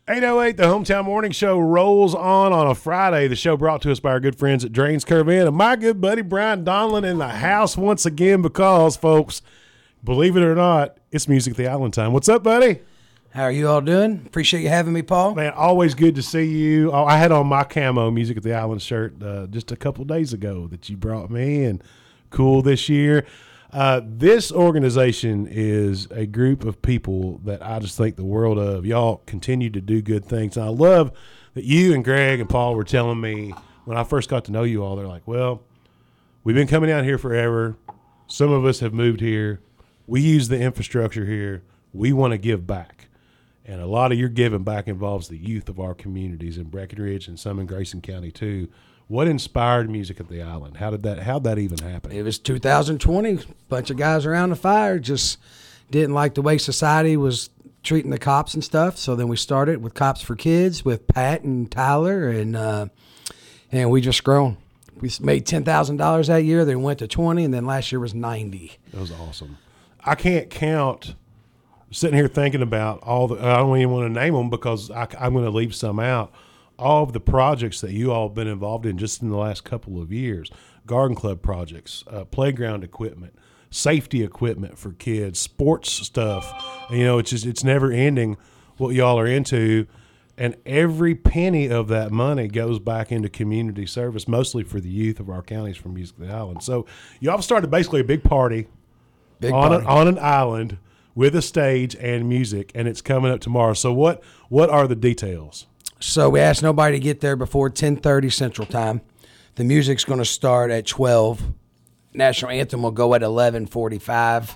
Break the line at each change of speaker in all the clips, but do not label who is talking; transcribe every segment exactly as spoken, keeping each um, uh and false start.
eight oh eight, the Hometown Morning Show rolls on on a Friday. The show brought to us by our good friends at Drains Curve Inn. And my good buddy Brian Donlin in the house once again because, folks, believe it or not, it's Music at the Island time. What's up, buddy?
How are you all doing? Appreciate you having me, Paul.
Man, always good to see you. Oh, I had on my camo Music at the Island shirt uh, just a couple days ago that you brought me, and cool this year. Uh, this organization is a group of people that I just think the world of. Y'all continue to do good things. And I love that you and Greg and Paul were telling me when I first got to know you all, they're like, well, we've been coming out here forever. Some of us have moved here. We use the infrastructure here. We want to give back. And a lot of your giving back involves the youth of our communities in Breckenridge and some in Grayson County too. What inspired Music at the Island? How did that? How'd that even happen?
It was two thousand twenty. A bunch of guys around the fire just didn't like the way society was treating the cops and stuff. So then we started with Cops for Kids with Pat and Tyler, and uh, and we just grown. We made ten thousand dollars that year. Then went to twenty, and then last year was ninety.
That was awesome. I can't count. Sitting here thinking about all the. I don't even want to name them because I, I'm going to leave some out. All of the projects that you all have been involved in just in the last couple of years, garden club projects, uh, playground equipment, safety equipment for kids, sports stuff. And, you know, it's just, it's never ending what y'all are into. And every penny of that money goes back into community service, mostly for the youth of our counties from Music at the Island. So y'all started basically a big party,
Big
on,
party.
A, on an island with a stage and music, and it's coming up tomorrow. So what what are the details?
So we asked nobody to get there before ten thirty Central Time. The music's going to start at twelve. National Anthem will go at eleven forty-five.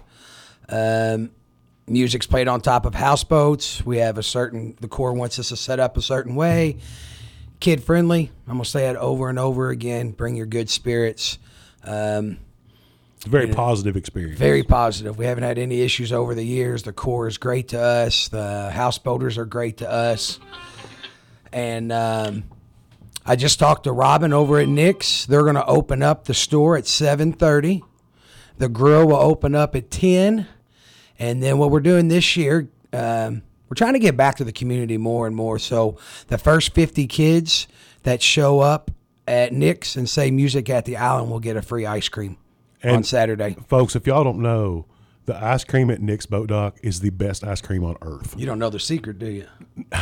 Um, music's played on top of houseboats. We have a certain, the Corps wants us to set up a certain way. Kid friendly. I'm going to say it over and over again. Bring your good spirits. Um,
It's a very yeah. positive experience.
Very positive. We haven't had any issues over the years. The Corps is great to us. The houseboaters are great to us. And um, I just talked to Robin over at Nick's. They're going to open up the store at seven thirty. The grill will open up at ten. And then what we're doing this year, um, we're trying to get back to the community more and more. So the first fifty kids that show up at Nick's and say Music at the Island will get a free ice cream and on Saturday.
Folks, if y'all don't know, the ice cream at Nick's Boat Dock is the best ice cream on earth.
You don't know the secret, do you?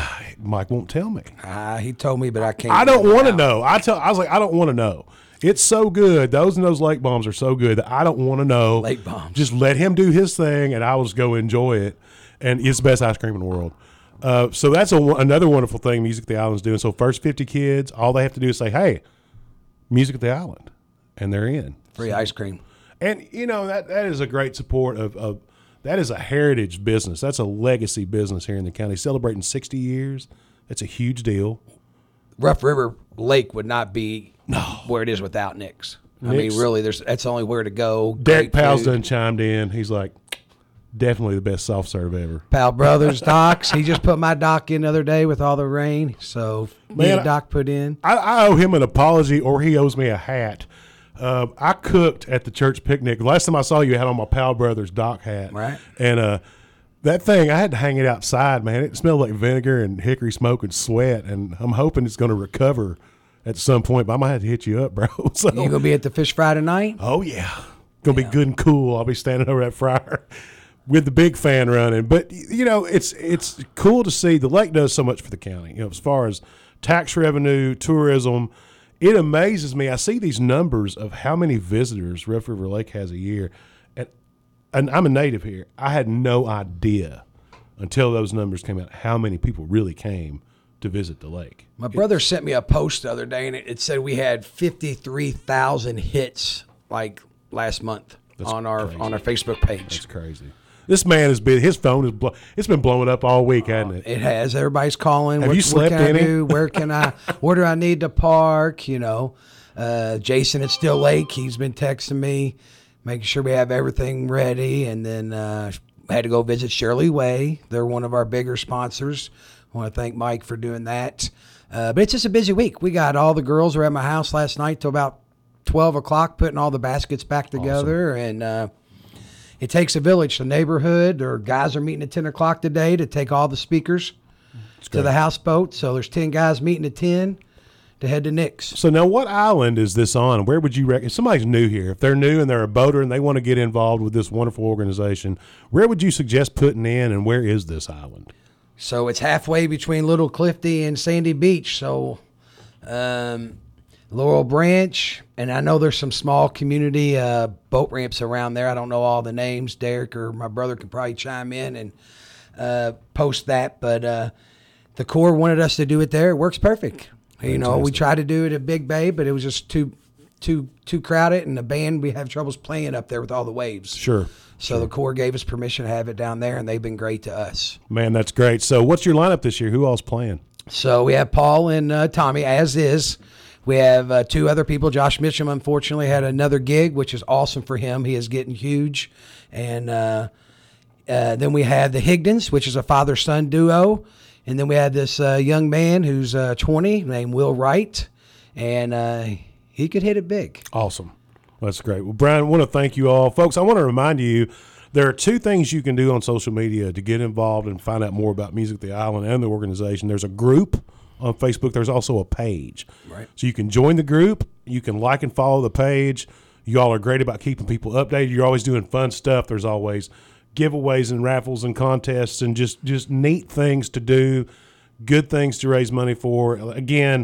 Mike won't tell me.
Uh, he told me, but I can't.
I don't want to know. I tell. I was like, I don't want to know. It's so good. Those and those lake bombs are so good that I don't want to know.
Lake bombs.
Just let him do his thing, and I will just go enjoy it. And it's the best ice cream in the world. Uh, so that's a, another wonderful thing Music at the Island's doing. So first fifty kids, all they have to do is say, hey, Music at the Island, and they're in.
Free
so,
ice cream.
And, you know, that, that is a great support of, of – that is a heritage business. That's a legacy business here in the county. Celebrating sixty years, that's a huge deal.
Rough River Lake would not be
no.
where it is without Nick's. I
Nick's,
mean, really, there's that's the only where to go.
Derek Powell's done chimed in. He's like, definitely the best soft serve ever.
Powell Brothers docks. He just put my dock in the other day with all the rain. So,
Man,
a dock put in.
I, I owe him an apology, or he owes me a hat. Uh, I cooked at the church picnic. Last time I saw you, I had on my Powell Brothers dock hat.
Right.
And uh, that thing, I had to hang it outside, man. It smelled like vinegar and hickory smoke and sweat, and I'm hoping it's going to recover at some point, but I might have to hit you up, bro. So,
you going to be at the Fish Fry tonight?
Oh, yeah. Going to
yeah.
be good and cool. I'll be standing over that fryer with the big fan running. But, you know, it's it's cool to see. The lake does so much for the county, you know, as far as tax revenue, tourism. It amazes me. I see these numbers of how many visitors Rough River Lake has a year. And, and I'm a native here. I had no idea until those numbers came out how many people really came to visit the lake.
My brother it, sent me a post the other day, and it, it said we had fifty-three thousand hits like last month on our
crazy.
on our Facebook page.
That's crazy. This man has been, his phone is, blow, it's been blowing up all week, hasn't it?
It has. Everybody's calling.
Have
what,
you slept
what can
any?
I do? Where can I, where do I need to park? You know, uh, Jason at Still Lake, he's been texting me, making sure we have everything ready. And then uh, I had to go visit Shirley Way. They're one of our bigger sponsors. I want to thank Mike for doing that. Uh, but it's just a busy week. We got all the girls were at my house last night till about twelve o'clock, putting all the baskets back together. Awesome. And uh, it takes a village. The neighborhood or guys are meeting at ten o'clock today to take all the speakers to the houseboat. So there's ten guys meeting at ten to head to Nick's.
So now, what island is this on? Where would you recommend? If somebody's new here, if they're new and they're a boater and they want to get involved with this wonderful organization, where would you suggest putting in, and where is this island?
So it's halfway between Little Clifty and Sandy Beach. So um, Laurel Branch, and I know there's some small community uh, boat ramps around there. I don't know all the names. Derek or my brother can probably chime in and uh, post that. But uh, the Corps wanted us to do it there. It works perfect. You know, we tried to do it at Big Bay, but it was just too, too, too crowded, and the band, we have troubles playing up there with all the waves.
Sure.
So
sure.
the Corps gave us permission to have it down there, and they've been great to us.
Man, that's great. So what's your lineup this year? Who all's playing?
So we have Paul and uh, Tommy, as is. We have uh, two other people. Josh Mitchum, unfortunately, had another gig, which is awesome for him. He is getting huge. And uh, uh, then we have the Higdons, which is a father-son duo. And then we had this uh, young man who's uh, twenty named Will Wright, and uh, he could hit it big.
Awesome. That's great. Well, Brian, I want to thank you all. Folks, I want to remind you there are two things you can do on social media to get involved and find out more about Music at the Island and the organization. There's a group on Facebook. There's also a page.
Right.
So you can join the group. You can like and follow the page. You all are great about keeping people updated. You're always doing fun stuff. There's always giveaways and raffles and contests and just, just neat things to do, good things to raise money for. Again,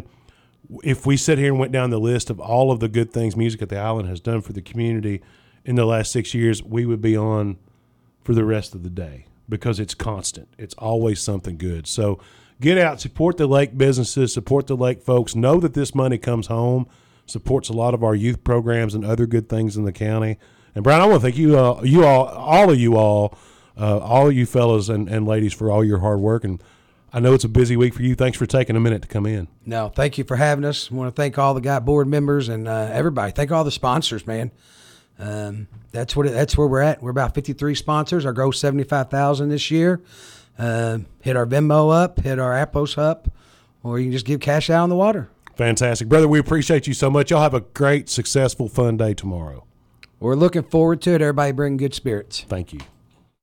if we sit here and went down the list of all of the good things Music at the Island has done for the community in the last six years, we would be on for the rest of the day because it's constant. It's always something good. So get out, support the lake businesses, support the lake folks. Know that this money comes home, supports a lot of our youth programs and other good things in the county. And Brian, I want to thank you, uh, you all, all of you all, uh, all of you fellas and, and ladies for all your hard work. And I know it's a busy week for you. Thanks for taking a minute to come in.
No, thank you for having us. I want to thank all the guy board members and uh, everybody. Thank all the sponsors, man. Um, that's what it, that's where we're at. We're about fifty-three sponsors. Our gross seventy-five thousand this year. Uh, hit our Venmo up, hit our Appos up, or you can just give cash out on the water.
Fantastic, brother. We appreciate you so much. Y'all have a great, successful, fun day tomorrow.
We're looking forward to it. Everybody bring good spirits.
Thank you.